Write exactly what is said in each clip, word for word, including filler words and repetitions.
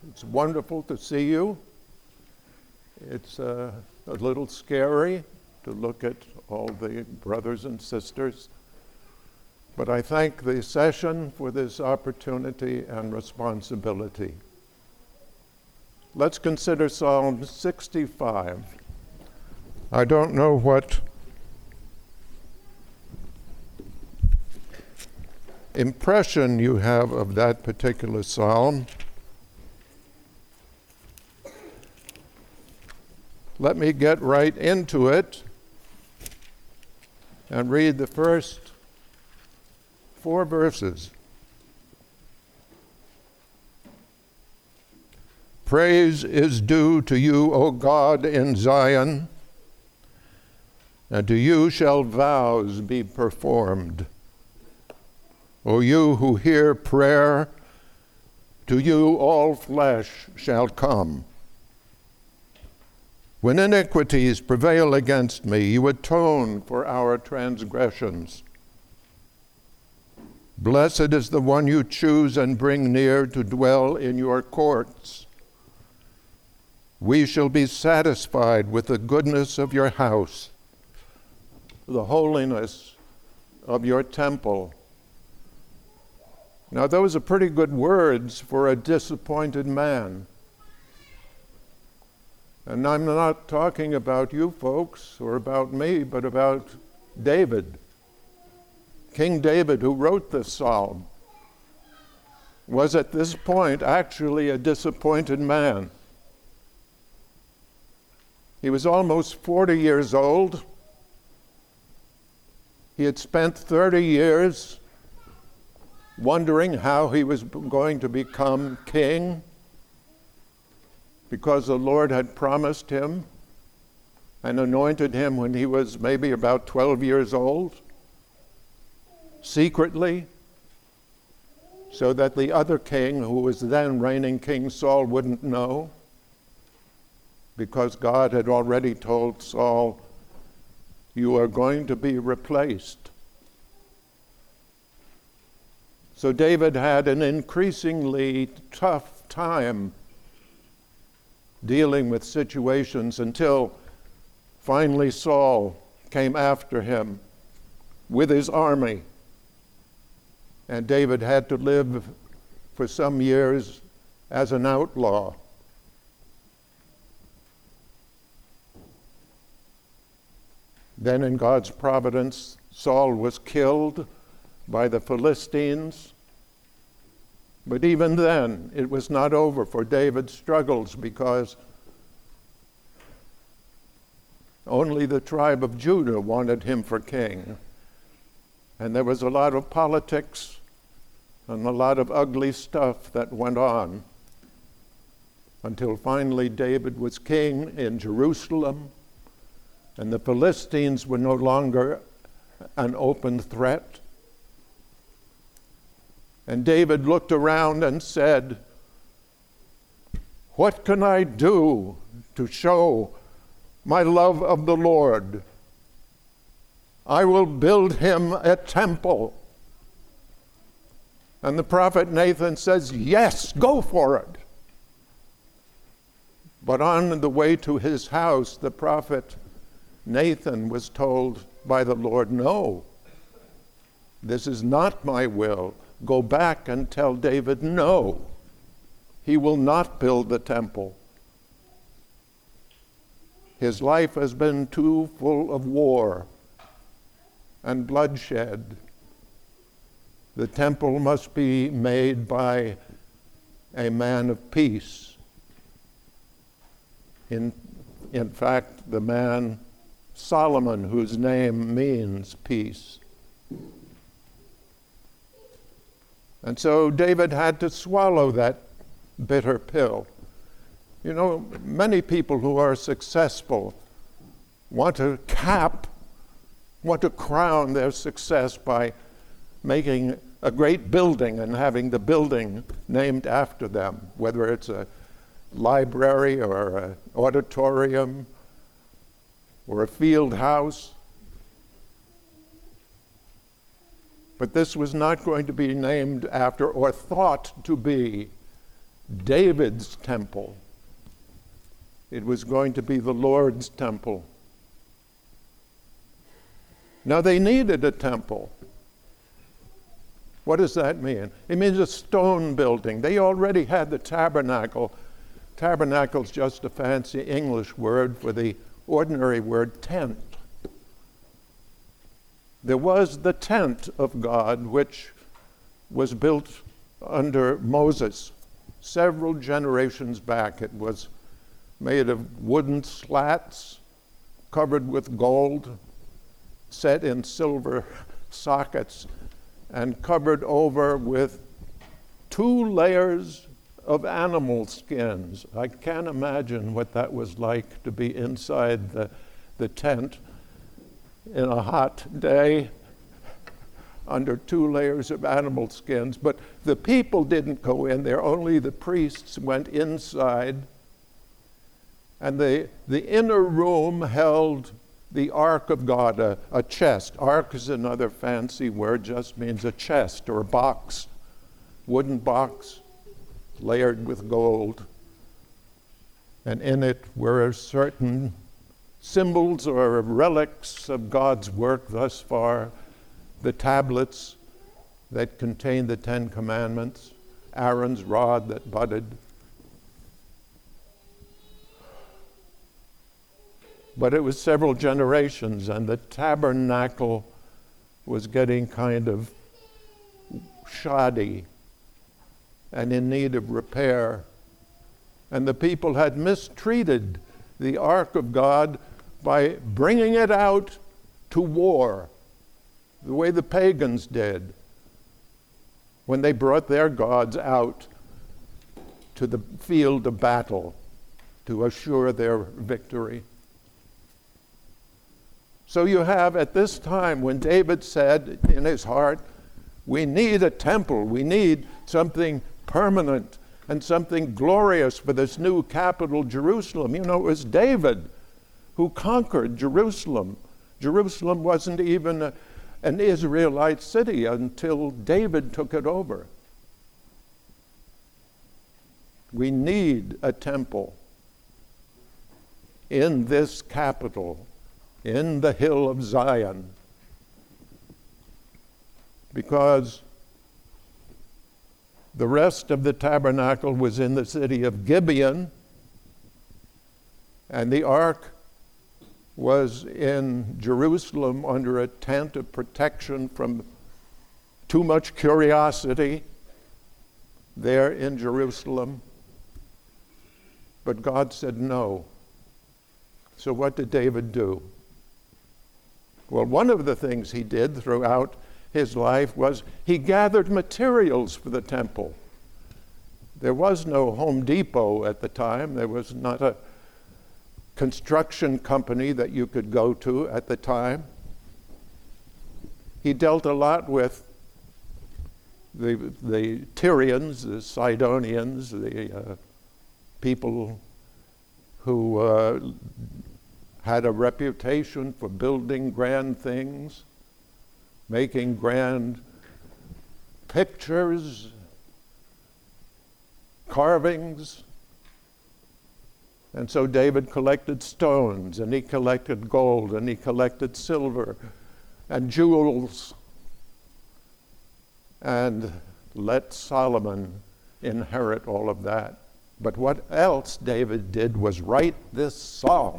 It's wonderful to see you. It's uh, a little scary to look at all the brothers and sisters, but I thank the session for this opportunity and responsibility. Let's consider Psalm sixty-five. I don't know what impression you have of that particular psalm. Let me get right into it and read the first four verses. Praise is due to you, O God, in Zion, and to you shall vows be performed. O you who hear prayer, to you all flesh shall come. When iniquities prevail against me, you atone for our transgressions. Blessed is the one you choose and bring near to dwell in your courts. We shall be satisfied with the goodness of your house, the holiness of your temple. Now, those are pretty good words for a disappointed man. And I'm not talking about you folks or about me, but about David. King David, who wrote this psalm, was at this point actually a disappointed man. He was almost forty years old. He had spent thirty years wondering how he was going to become king, because the Lord had promised him and anointed him when he was maybe about twelve years old, secretly, so that the other king, who was then reigning, King Saul, wouldn't know, because God had already told Saul, you are going to be replaced. So David had an increasingly tough time dealing with situations until finally Saul came after him with his army. And David had to live for some years as an outlaw. Then in God's providence, Saul was killed by the Philistines. But even then, it was not over for David's struggles, because only the tribe of Judah wanted him for king. And there was a lot of politics and a lot of ugly stuff that went on until finally David was king in Jerusalem, and the Philistines were no longer an open threat. And David looked around and said, what can I do to show my love of the Lord? I will build him a temple. And the prophet Nathan says, yes, go for it. But on the way to his house, the prophet Nathan was told by the Lord, no, this is not my will. Go back and tell David, no, he will not build the temple. His life has been too full of war and bloodshed. The temple must be made by a man of peace. In, in fact, the man Solomon, whose name means peace. And so David had to swallow that bitter pill. You know, many people who are successful want to cap, want to crown their success by making a great building and having the building named after them, whether it's a library or an auditorium or a field house. But this was not going to be named after or thought to be David's temple. It was going to be the Lord's temple. Now they needed a temple. What does that mean? It means a stone building. They already had the tabernacle. Tabernacle's just a fancy English word for the ordinary word tent. There was the tent of God, which was built under Moses several generations back. It was made of wooden slats covered with gold, set in silver sockets, and covered over with two layers of animal skins. I can't imagine what that was like to be inside the, the tent in a hot day under two layers of animal skins. But the people didn't go in there, only the priests went inside. And the, the inner room held the Ark of God, a, a chest. Ark is another fancy word, just means a chest or a box, wooden box layered with gold. And in it were certain symbols or relics of God's work thus far, the tablets that contained the Ten Commandments, Aaron's rod that budded. But it was several generations, and the tabernacle was getting kind of shoddy and in need of repair. And the people had mistreated the Ark of God by bringing it out to war, the way the pagans did when they brought their gods out to the field of battle to assure their victory. So you have at this time when David said in his heart, we need a temple, we need something permanent and something glorious for this new capital, Jerusalem. You know, it was David who conquered Jerusalem. Jerusalem wasn't even a, an Israelite city until David took it over. We need a temple in this capital, in the hill of Zion, because the rest of the tabernacle was in the city of Gibeon, and the ark was in Jerusalem under a tent of protection from too much curiosity there in Jerusalem. But God said no. So what did David do? Well, one of the things he did throughout his life was he gathered materials for the temple. There was no Home Depot at the time. There was not a construction company that you could go to at the time. He dealt a lot with the, the Tyrians, the Sidonians, the uh, people who uh, had a reputation for building grand things, making grand pictures, carvings. And so David collected stones, and he collected gold, and he collected silver and jewels, and let Solomon inherit all of that. But what else David did was write this psalm.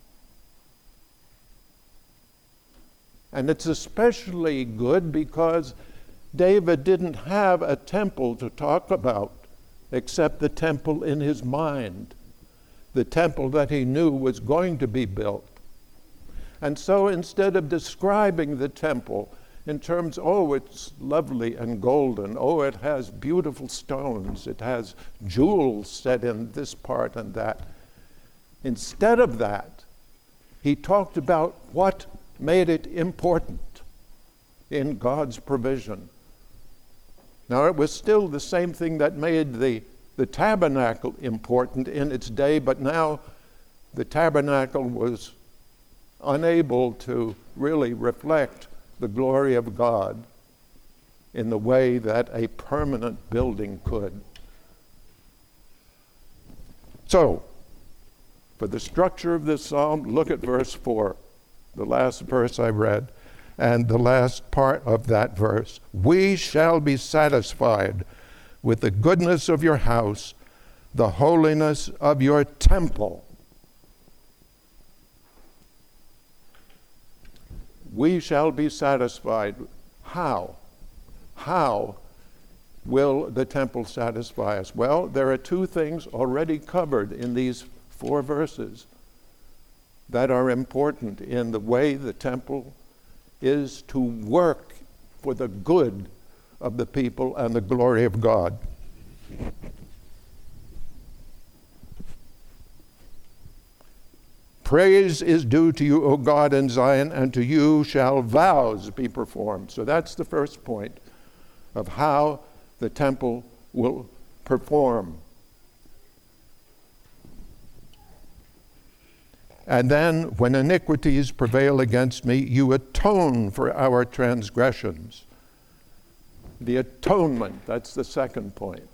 And it's especially good because David didn't have a temple to talk about except the temple in his mind, the temple that he knew was going to be built. And so instead of describing the temple in terms, oh, it's lovely and golden, oh, it has beautiful stones, it has jewels set in this part and that, instead of that, he talked about what made it important in God's provision. Now, it was still the same thing that made the, the tabernacle important in its day, but now the tabernacle was unable to really reflect the glory of God in the way that a permanent building could. So, for the structure of this psalm, look at verse four, the last verse I read, and the last part of that verse. We shall be satisfied with the goodness of your house, the holiness of your temple. We shall be satisfied. How? How will the temple satisfy us? Well, there are two things already covered in these four verses that are important in the way the temple is to work for the good of the people and the glory of God. Praise is due to you, O God, in Zion, and to you shall vows be performed. So that's the first point of how the temple will perform. And then, when iniquities prevail against me, you atone for our transgressions. The atonement, that's the second point.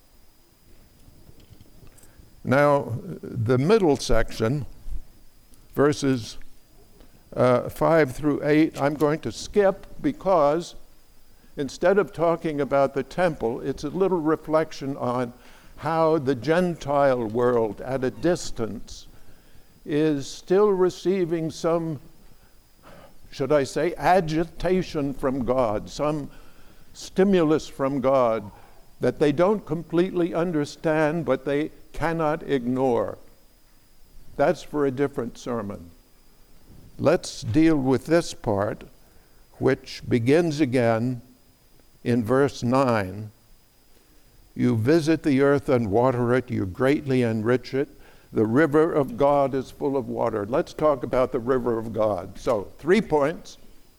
Now, the middle section, verses uh, five through eight, I'm going to skip because instead of talking about the temple, it's a little reflection on how the Gentile world at a distance is still receiving some, should I say, agitation from God, some stimulus from God that they don't completely understand, but they cannot ignore. That's for a different sermon. Let's deal with this part, which begins again in verse nine. You visit the earth and water it, you greatly enrich it. The river of God is full of water. Let's talk about the river of God. So, three points.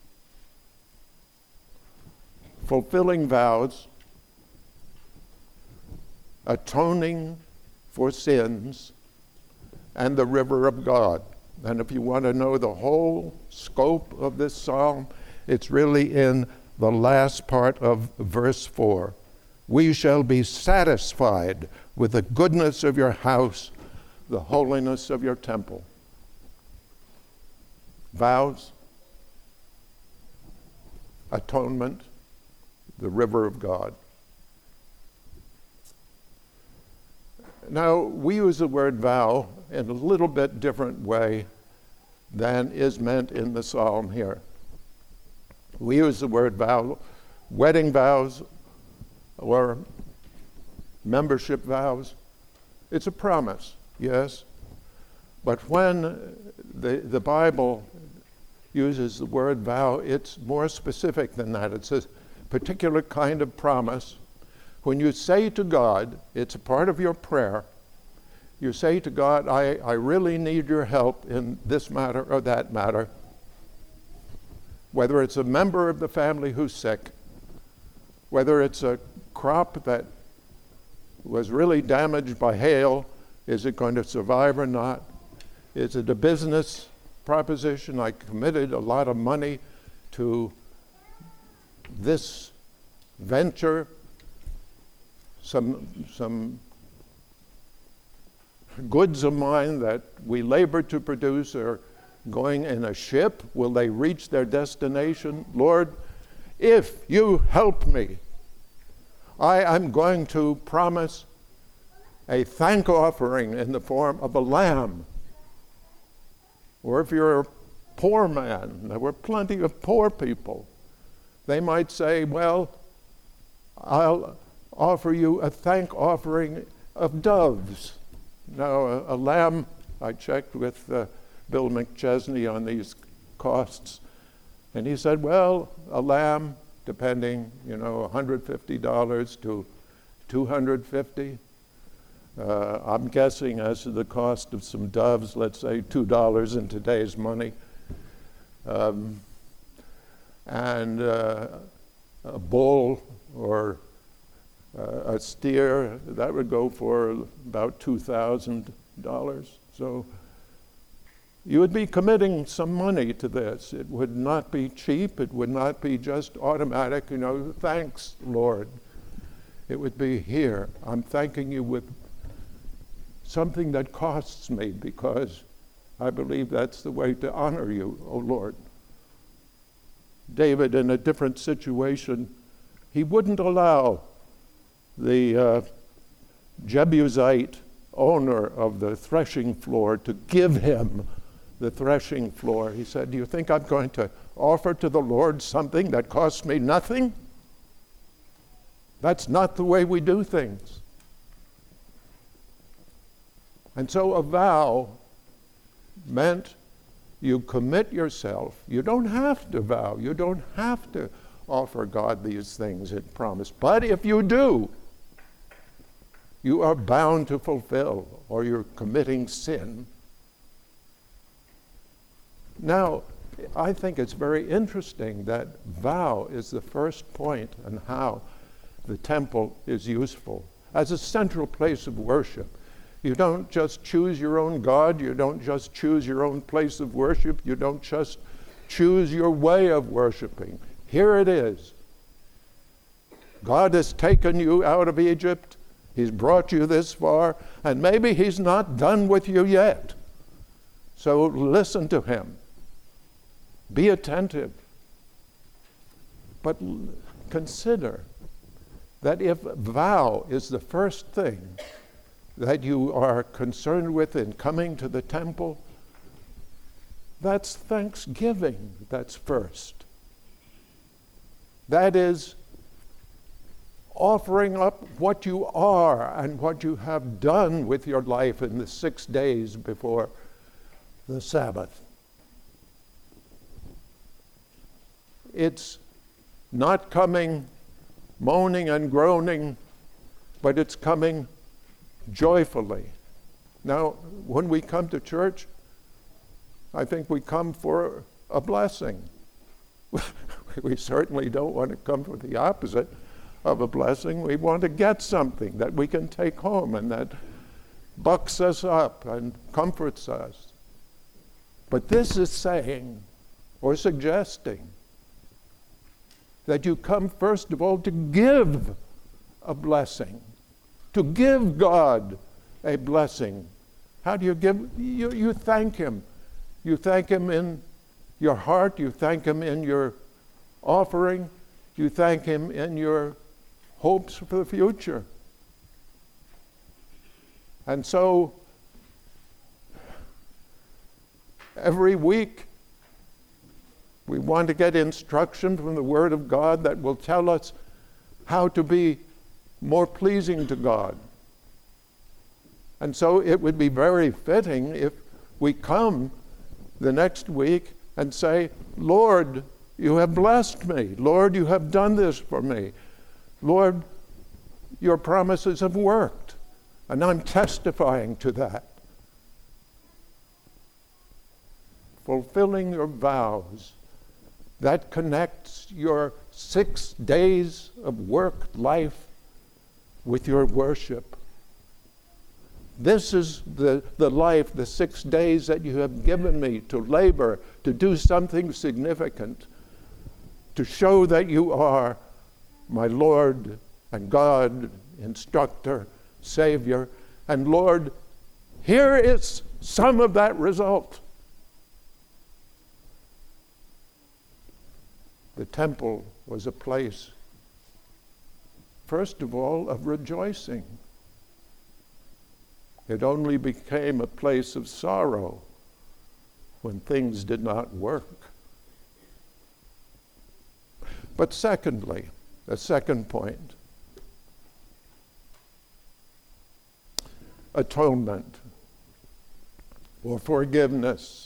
Fulfilling vows, atoning for sins, and the river of God. And if you want to know the whole scope of this psalm, it's really in the last part of verse four. We shall be satisfied with the goodness of your house, the holiness of your temple. Vows, atonement, the river of God. Now, we use the word vow in a little bit different way than is meant in the psalm here. We use the word vow, wedding vows or membership vows. It's a promise. Yes, but when the, the Bible uses the word vow, it's more specific than that. It's a particular kind of promise. When you say to God, it's a part of your prayer, you say to God, I, I really need your help in this matter or that matter. Whether it's a member of the family who's sick, whether it's a crop that was really damaged by hail, is it going to survive or not? Is it a business proposition? I committed a lot of money to this venture. Some, some goods of mine that we labor to produce are going in a ship. Will they reach their destination? Lord, if you help me, I am going to promise a thank offering in the form of a lamb. Or if you're a poor man, there were plenty of poor people, they might say, well, I'll offer you a thank offering of doves. Now, a, a lamb, I checked with uh, Bill McChesney on these costs, and he said, well, a lamb, depending, you know, one hundred fifty dollars to two hundred fifty dollars. Uh, I'm guessing as to the cost of some doves, let's say two dollars in today's money. Um, and uh, a bull or uh, a steer, that would go for about two thousand dollars. So you would be committing some money to this. It would not be cheap. It would not be just automatic, you know, thanks, Lord. It would be, here, I'm thanking you with something that costs me, because I believe that's the way to honor you, O Lord. David, in a different situation, he wouldn't allow the uh, Jebusite owner of the threshing floor to give him the threshing floor. He said, do you think I'm going to offer to the Lord something that costs me nothing? That's not the way we do things. And so a vow meant you commit yourself. You don't have to vow. You don't have to offer God these things in promise. But if you do, you are bound to fulfill, or you're committing sin. Now, I think it's very interesting that vow is the first point on how the temple is useful as a central place of worship. You don't just choose your own God. You don't just choose your own place of worship. You don't just choose your way of worshiping. Here it is. God has taken you out of Egypt. He's brought you this far, and maybe he's not done with you yet. So listen to him. Be attentive. But consider that if vow is the first thing that you are concerned with in coming to the temple, that's thanksgiving that's first. That is offering up what you are and what you have done with your life in the six days before the Sabbath. It's not coming moaning and groaning, but it's coming joyfully. Now, when we come to church, I think we come for a blessing. We certainly don't want to come for the opposite of a blessing. We want to get something that we can take home and that bucks us up and comforts us. But this is saying or suggesting that you come first of all to give a blessing, to give God a blessing. How do you give? You, you thank him. You thank him in your heart. You thank him in your offering. You thank him in your hopes for the future. And so every week we want to get instruction from the Word of God that will tell us how to be more pleasing to God. And so it would be very fitting if we come the next week and say, Lord, you have blessed me. Lord, you have done this for me. Lord, your promises have worked, and I'm testifying to that. Fulfilling your vows, that connects your six days of work life with your worship. This is the, the life, the six days that you have given me to labor, to do something significant, to show that you are my Lord and God, instructor, Savior. And Lord, here is some of that result. The temple was a place, first of all, of rejoicing. It only became a place of sorrow when things did not work. But secondly, the second point, atonement or forgiveness.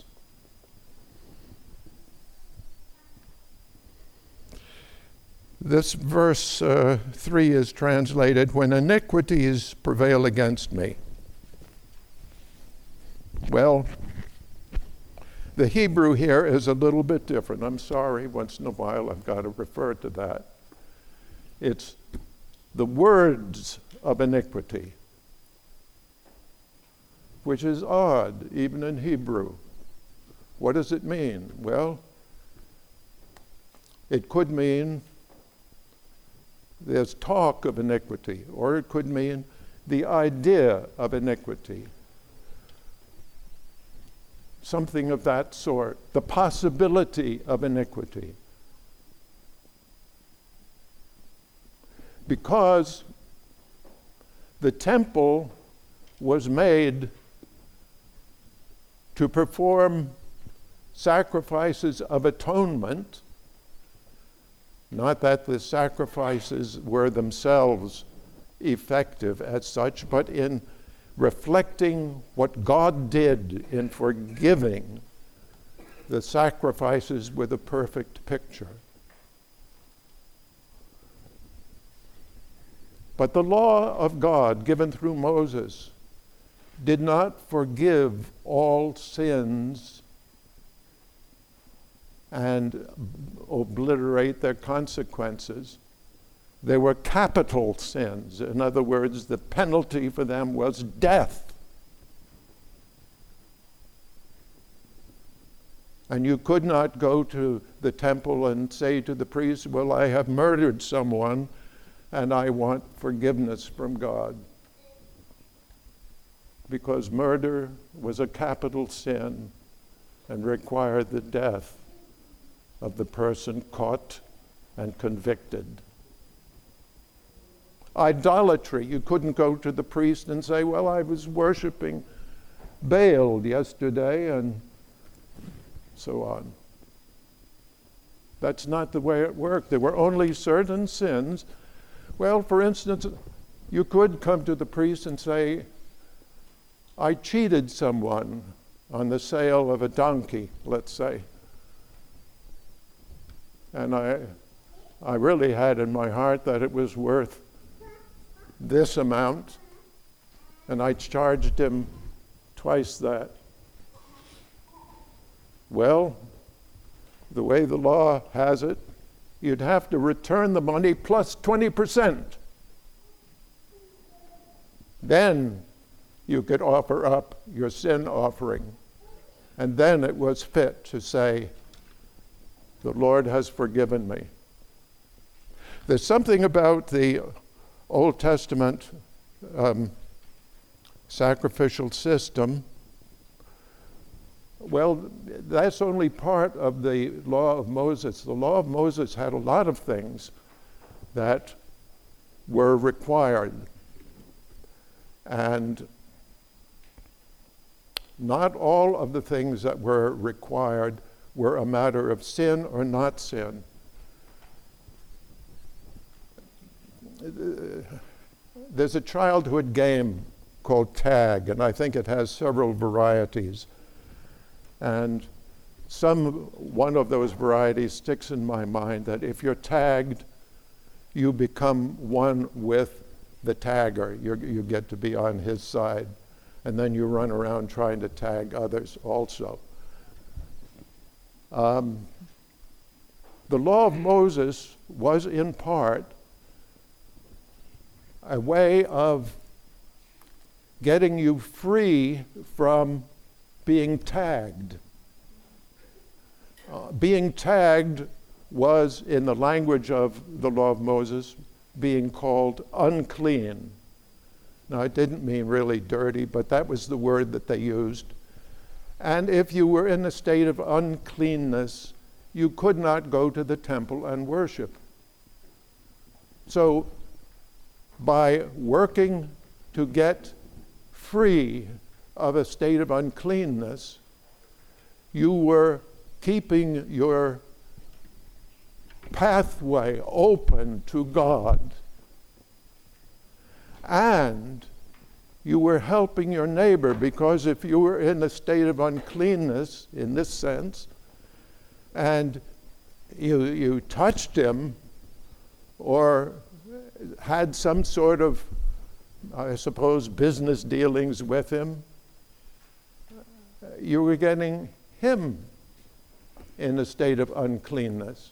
This verse uh, three is translated, when iniquities prevail against me. Well, the Hebrew here is a little bit different. I'm sorry, once in a while I've got to refer to that. It's the words of iniquity, which is odd, even in Hebrew. What does it mean? Well, it could mean there's talk of iniquity, or it could mean the idea of iniquity. something of that sort, the possibility of iniquity. Because the temple was made to perform sacrifices of atonement, not that the sacrifices were themselves effective as such, but in reflecting what God did in forgiving, the sacrifices were the perfect picture. But the law of God given through Moses did not forgive all sins and obliterate their consequences. They were capital sins. In other words, the penalty for them was death. And you could not go to the temple and say to the priest, well, I have murdered someone and I want forgiveness from God. Because murder was a capital sin and required the death of the person caught and convicted. Idolatry, you couldn't go to the priest and say, well, I was worshiping Baal yesterday, and so on. That's not the way it worked. There were only certain sins. Well, for instance, you could come to the priest and say, I cheated someone on the sale of a donkey, let's say. And I, I really had in my heart that it was worth this amount, and I charged him twice that. Well, the way the law has it, you'd have to return the money plus twenty percent. Then you could offer up your sin offering. And then it was fit to say, the Lord has forgiven me. There's something about the Old Testament um, sacrificial system. Well, that's only part of the law of Moses. The law of Moses had a lot of things that were required. And not all of the things that were required were a matter of sin or not sin. There's a childhood game called tag, and I think it has several varieties. And some one of those varieties sticks in my mind, that if you're tagged, you become one with the tagger. You're, you get to be on his side. And then you run around trying to tag others also. Um, the law of Moses was in part a way of getting you free from being tagged. Uh, being tagged was, in the language of the law of Moses, being called unclean. Now, it didn't mean really dirty, but that was the word that they used. And if you were in a state of uncleanness, you could not go to the temple and worship. So, by working to get free of a state of uncleanness, you were keeping your pathway open to God. And you were helping your neighbor, because if you were in a state of uncleanness, in this sense, and you, you touched him or had some sort of, I suppose, business dealings with him, you were getting him in a state of uncleanness.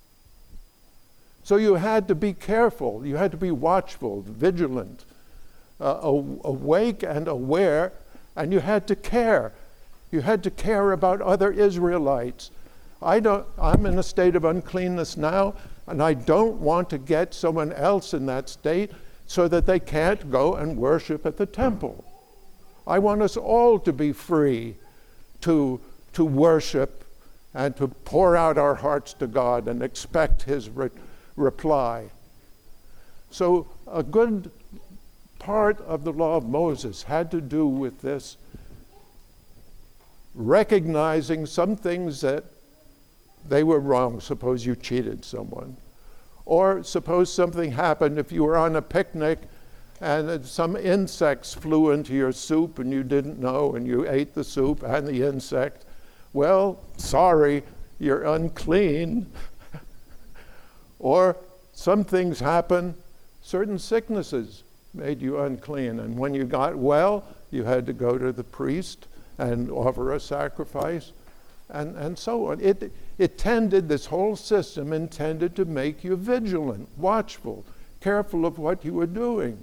So you had to be careful, you had to be watchful, vigilant, uh, awake and aware, and you had to care. You had to care about other Israelites. I don't, I'm in a state of uncleanness now, and I don't want to get someone else in that state so that they can't go and worship at the temple. I want us all to be free to, to worship and to pour out our hearts to God and expect his re- reply. So a good part of the law of Moses had to do with this, recognizing some things that they were wrong. Suppose you cheated someone. Or suppose something happened if you were on a picnic and some insects flew into your soup and you didn't know and you ate the soup and the insect. Well, sorry, you're unclean. Or some things happen, certain sicknesses made you unclean. And when you got well, you had to go to the priest and offer a sacrifice, and, and so on. It, it tended, this whole system intended to make you vigilant, watchful, careful of what you were doing.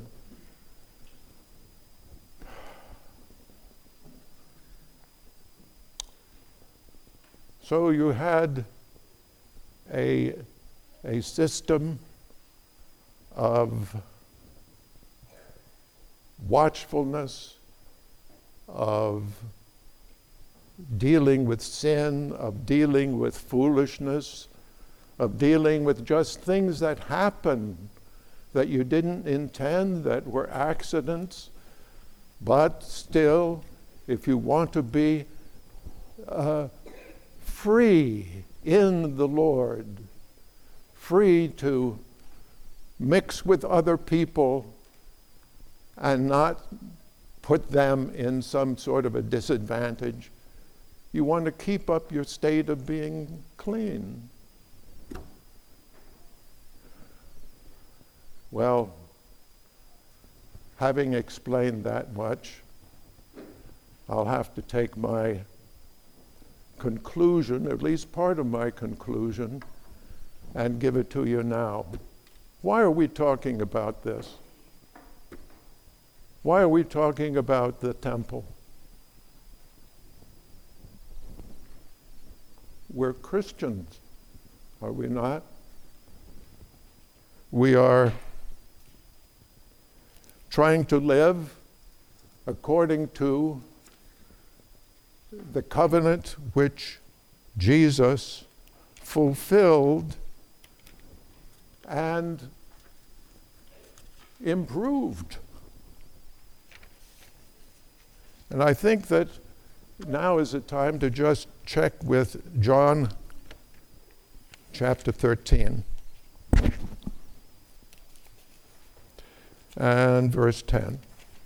So you had a, a system of watchfulness, of dealing with sin, of dealing with foolishness, of dealing with just things that happen that you didn't intend, that were accidents. But still, if you want to be uh, free in the Lord, free to mix with other people and not put them in some sort of a disadvantage, you want to keep up your state of being clean. Well, having explained that much, I'll have to take my conclusion, at least part of my conclusion, and give it to you now. Why are we talking about this? Why are we talking about the temple? We're Christians, are we not? We are trying to live according to the covenant which Jesus fulfilled and improved. And I think that now is the time to just check with John chapter thirteen and verse ten.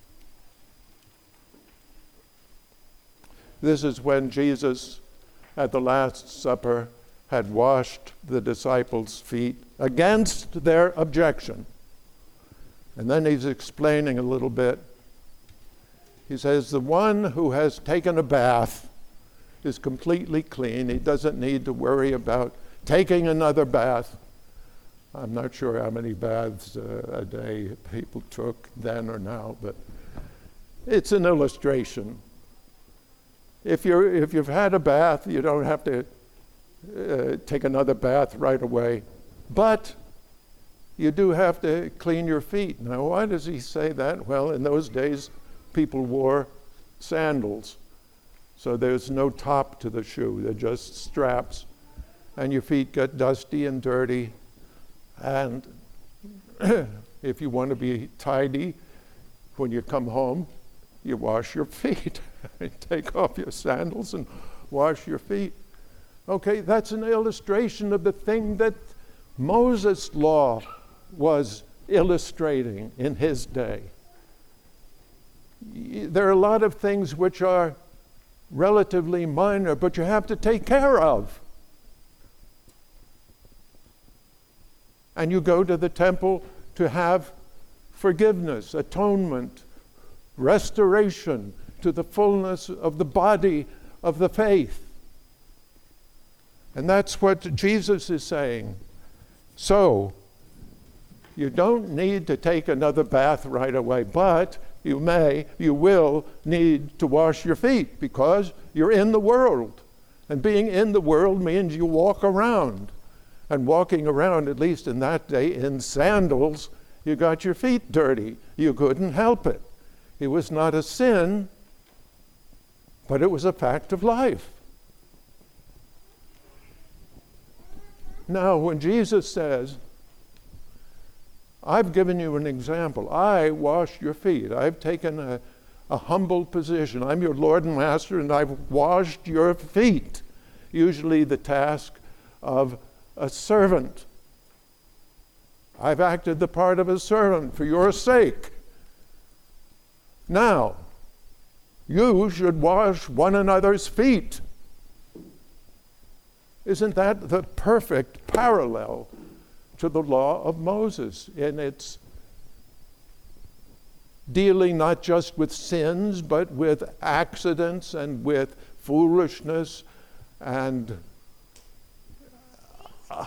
This is when Jesus, at the Last Supper, had washed the disciples' feet against their objection. And then he's explaining a little bit. He says, the one who has taken a bath is completely clean. He doesn't need to worry about taking another bath. I'm not sure how many baths uh, a day people took then or now, but it's an illustration. If you're if you've had a bath, you don't have to uh, take another bath right away. But you do have to clean your feet. Now, why does he say that? Well, in those days, people wore sandals. So there's no top to the shoe. They're just straps. And your feet get dusty and dirty. And if you want to be tidy, when you come home, you wash your feet. Take off your sandals and wash your feet. Okay, that's an illustration of the thing that Moses' law was illustrating in his day. There are a lot of things which are relatively minor, but you have to take care of. And you go to the temple to have forgiveness, atonement, restoration to the fullness of the body of the faith. And that's what Jesus is saying. So, you don't need to take another bath right away, but you may, you will need to wash your feet because you're in the world. And being in the world means you walk around. And walking around, at least in that day, in sandals, you got your feet dirty. You couldn't help it. It was not a sin, but it was a fact of life. Now, when Jesus says, I've given you an example. I washed your feet. I've taken a, a humble position. I'm your Lord and Master, and I've washed your feet. Usually the task of a servant. I've acted the part of a servant for your sake. Now, you should wash one another's feet. Isn't that the perfect parallel to the law of Moses in its dealing not just with sins, but with accidents and with foolishness and uh,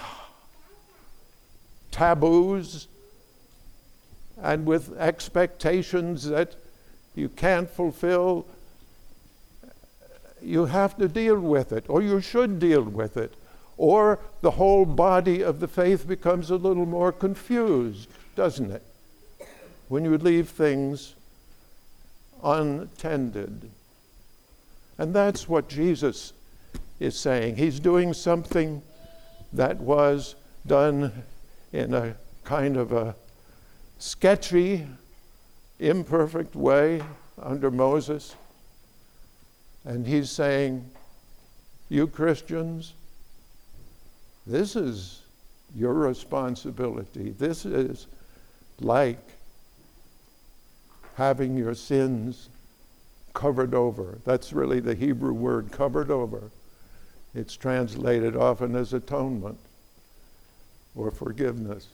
taboos and with expectations that you can't fulfill? You have to deal with it, or you should deal with it, or the whole body of the faith becomes a little more confused, doesn't it? When you leave things untended. And that's what Jesus is saying. He's doing something that was done in a kind of a sketchy, imperfect way under Moses. And he's saying, you Christians, this is your responsibility. This is like having your sins covered over. That's really the Hebrew word, covered over. It's translated often as atonement or forgiveness.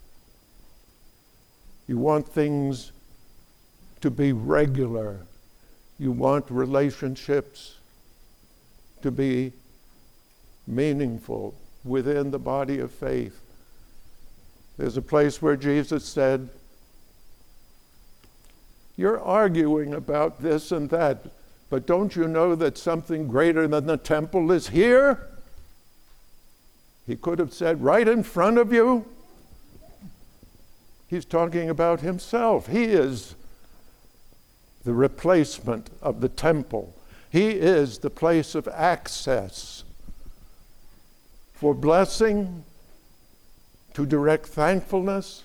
You want things to be regular. You want relationships to be meaningful within the body of faith. There's a place where Jesus said, you're arguing about this and that, but don't you know that something greater than the temple is here? He could have said, right in front of you. He's talking about himself. He is the replacement of the temple. He is the place of access for blessing, to direct thankfulness,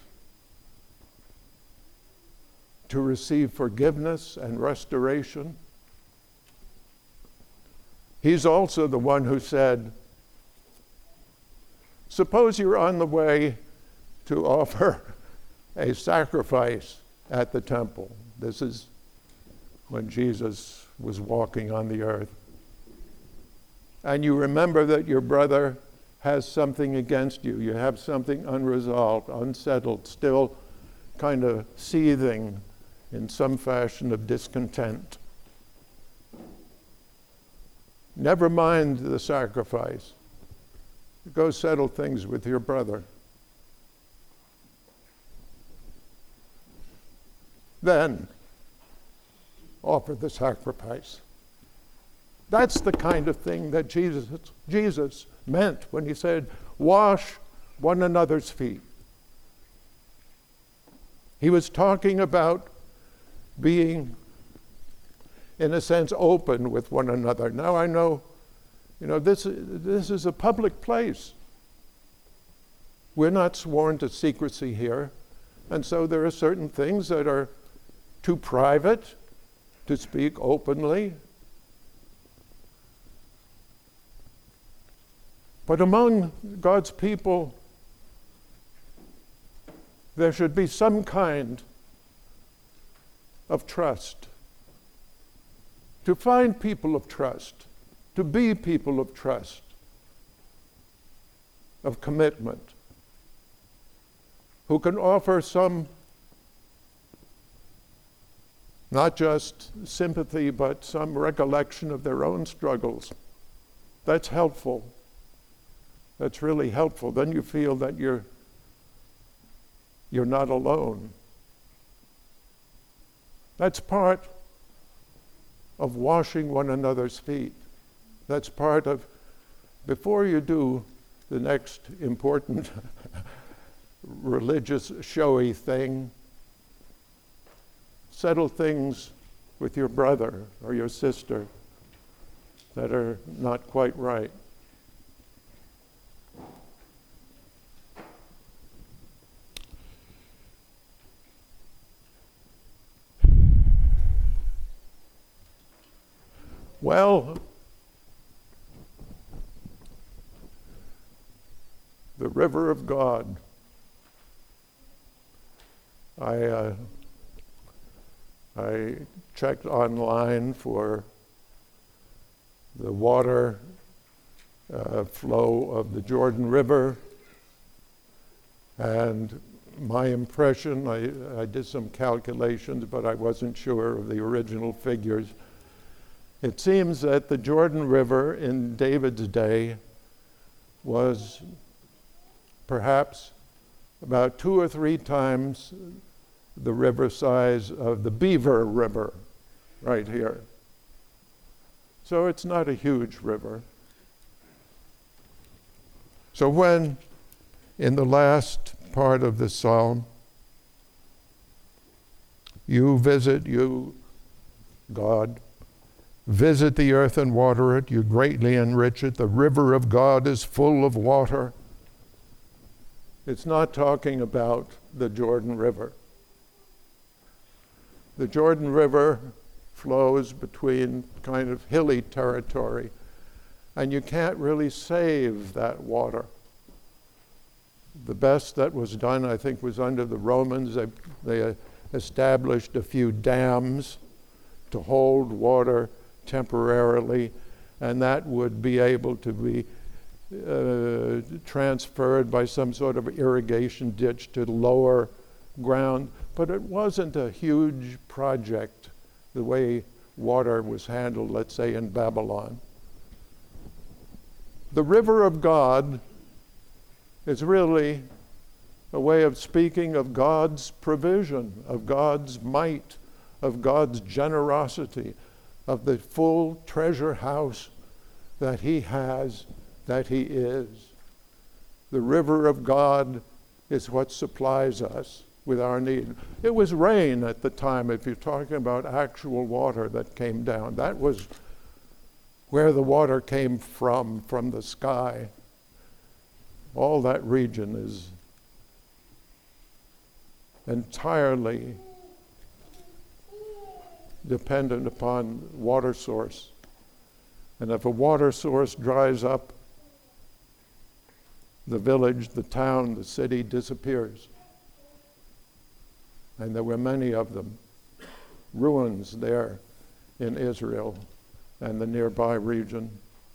to receive forgiveness and restoration. He's also the one who said, suppose you're on the way to offer a sacrifice at the temple. This is when Jesus was walking on the earth. And you remember that your brother has something against you. You have something unresolved, unsettled, still kind of seething in some fashion of discontent. Never mind the sacrifice. Go settle things with your brother. Then offer the sacrifice. That's the kind of thing that Jesus, Jesus meant when he said, wash one another's feet. He was talking about being, in a sense, open with one another. Now I know, you know, this, this is a public place. We're not sworn to secrecy here. And so there are certain things that are too private to speak openly. But among God's people, there should be some kind of trust. To find people of trust, to be people of trust, of commitment, who can offer some, not just sympathy, but some recollection of their own struggles. That's helpful. That's really helpful. Then you feel that you're you're not alone. That's part of washing one another's feet. That's part of, before you do the next important religious showy thing, settle things with your brother or your sister that are not quite right. Well, the river of God. I uh, I checked online for the water uh, flow of the Jordan River, and my impression, I, I did some calculations, but I wasn't sure of the original figures. It seems that the Jordan River in David's day was perhaps about two or three times the river size of the Beaver River right here. So it's not a huge river. So when, in the last part of the psalm, you visit, you, God, visit the earth and water it, you greatly enrich it, the river of God is full of water. It's not talking about the Jordan River. The Jordan River flows between kind of hilly territory, and you can't really save that water. The best that was done, I think, was under the Romans. They, they established a few dams to hold water temporarily, and that would be able to be uh, transferred by some sort of irrigation ditch to lower ground. But it wasn't a huge project the way water was handled, let's say, in Babylon. The river of God is really a way of speaking of God's provision, of God's might, of God's generosity, of the full treasure house that he has, that he is. The river of God is what supplies us with our need. It was rain at the time, if you're talking about actual water that came down. That was where the water came from, from the sky. All that region is entirely dependent upon water source. And if a water source dries up, the village, the town, the city disappears. And there were many of them, ruins there in Israel and the nearby region.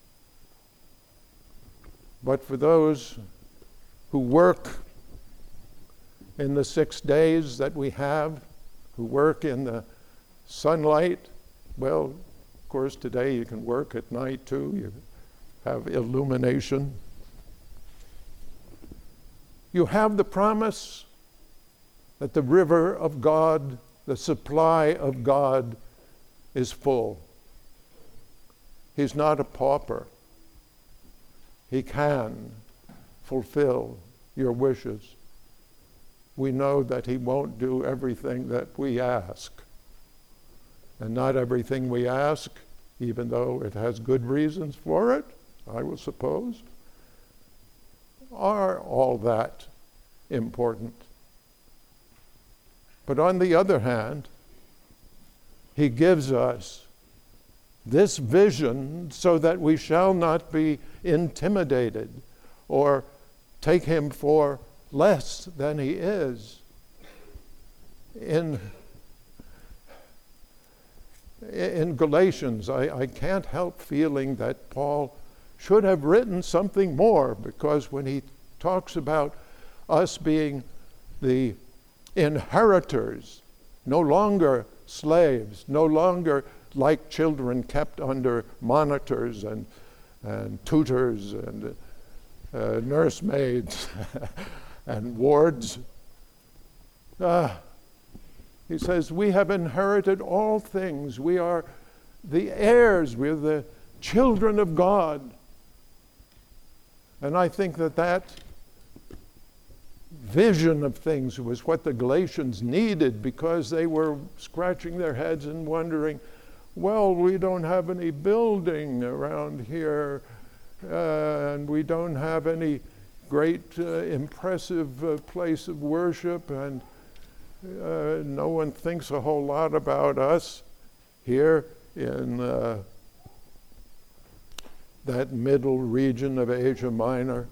But for those who work in the six days that we have, who work in the sunlight, well, of course, today you can work at night too. You have illumination. You have the promise that the river of God, the supply of God, is full. He's not a pauper. He can fulfill your wishes. We know that he won't do everything that we ask. And not everything we ask, even though it has good reasons for it, I will suppose, are all that important. But on the other hand, he gives us this vision so that we shall not be intimidated or take him for less than he is. In, in Galatians, I, I can't help feeling that Paul should have written something more, because when he talks about us being the inheritors, no longer slaves, no longer like children kept under monitors and, and tutors and uh, nursemaids and wards. Uh, he says, we have inherited all things. We are the heirs. We're the children of God. And I think that that vision of things was what the Galatians needed, because they were scratching their heads and wondering, well, we don't have any building around here, uh, and we don't have any great, uh, impressive uh, place of worship, and uh, no one thinks a whole lot about us here in uh, that middle region of Asia Minor.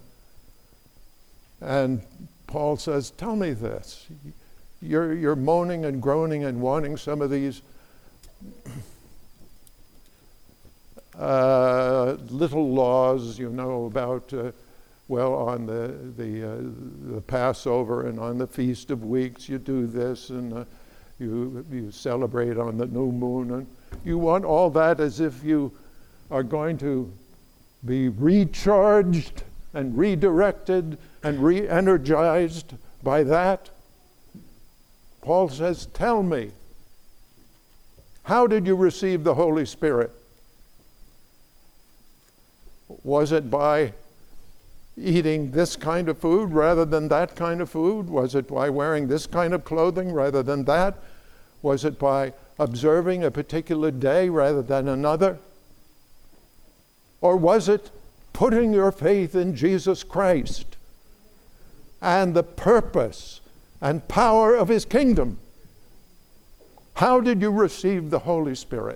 And Paul says, tell me this. You're, you're moaning and groaning and wanting some of these uh, little laws, you know, about, uh, well, on the the, uh, the Passover and on the Feast of Weeks, you do this, and uh, you you celebrate on the new moon, and you want all that as if you are going to be recharged and redirected and re-energized by that. Paul says, tell me, how did you receive the Holy Spirit? Was it by eating this kind of food rather than that kind of food? Was it by wearing this kind of clothing rather than that? Was it by observing a particular day rather than another? Or was it putting your faith in Jesus Christ and the purpose and power of his kingdom? How did you receive the Holy Spirit?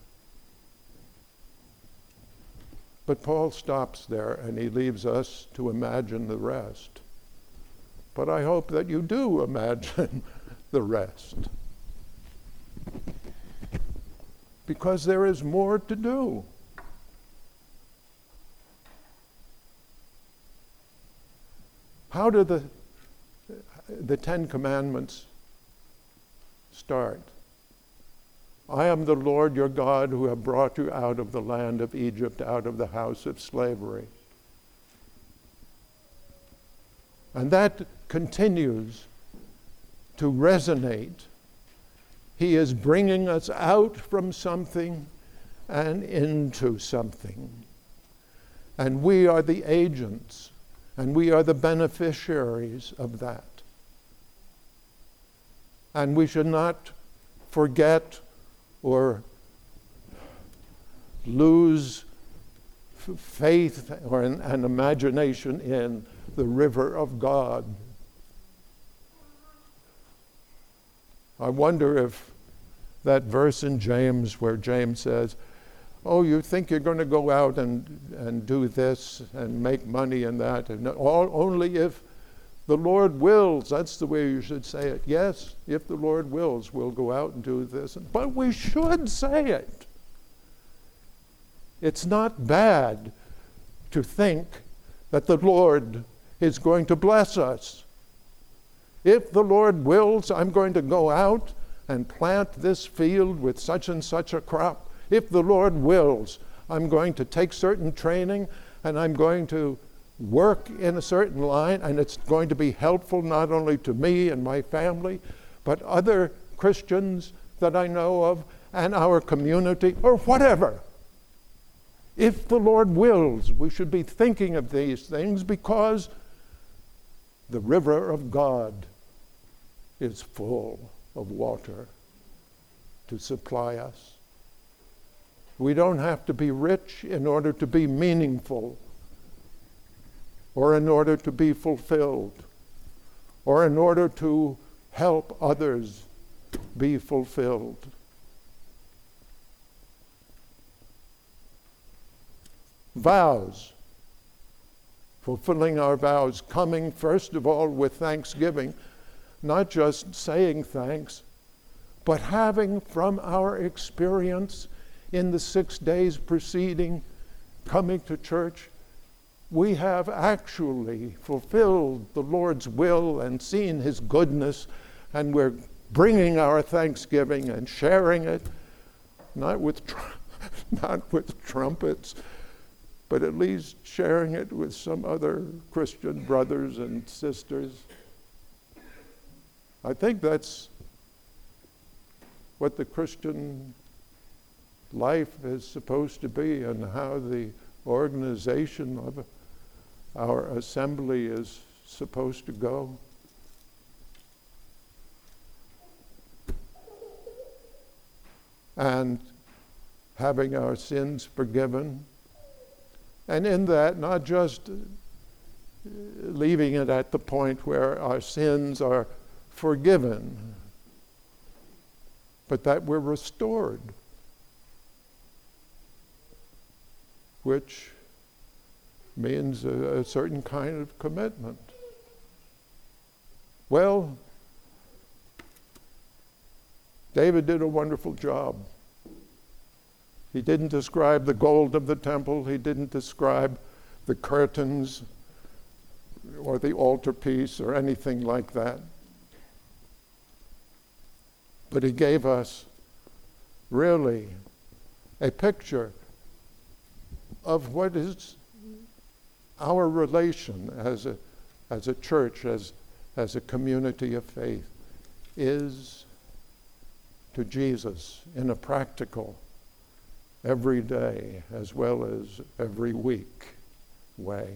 But Paul stops there and he leaves us to imagine the rest. But I hope that you do imagine the rest. Because there is more to do. How do the, the Ten Commandments start? I am the Lord your God who have brought you out of the land of Egypt, out of the house of slavery. And that continues to resonate. He is bringing us out from something and into something. And we are the agents, and we are the beneficiaries of that. And we should not forget or lose f- faith or an, an imagination in the river of God. I wonder if that verse in James where James says, oh, you think you're going to go out and, and do this and make money and that, and all, only if the Lord wills. That's the way you should say it. Yes, if the Lord wills, we'll go out and do this. But we should say it. It's not bad to think that the Lord is going to bless us. If the Lord wills, I'm going to go out and plant this field with such and such a crop. If the Lord wills, I'm going to take certain training and I'm going to work in a certain line, and it's going to be helpful not only to me and my family, but other Christians that I know of and our community, or whatever. If the Lord wills, we should be thinking of these things because the river of God is full of water to supply us. We don't have to be rich in order to be meaningful, or in order to be fulfilled, or in order to help others be fulfilled. Vows. Fulfilling our vows, coming first of all with thanksgiving, not just saying thanks, but having from our experience in the six days preceding coming to church, we have actually fulfilled the Lord's will and seen his goodness, and we're bringing our thanksgiving and sharing it, not with tr- not with trumpets, but at least sharing it with some other Christian brothers and sisters. I think that's what the Christian life is supposed to be, and how the organization of our assembly is supposed to go. And having our sins forgiven. And in that, not just leaving it at the point where our sins are forgiven, but that we're restored, which means a, a certain kind of commitment. Well, David did a wonderful job. He didn't describe the gold of the temple. He didn't describe the curtains or the altarpiece or anything like that. But he gave us really a picture of what is our relation as a as a church, as as a community of faith, is to Jesus in a practical, every day as well as every week way.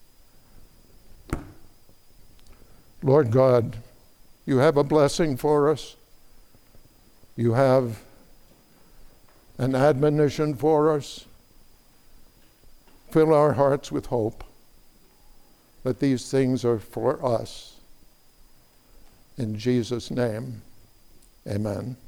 Lord God, you have a blessing for us. You have an admonition for us. Fill our hearts with hope that these things are for us. In Jesus' name, amen.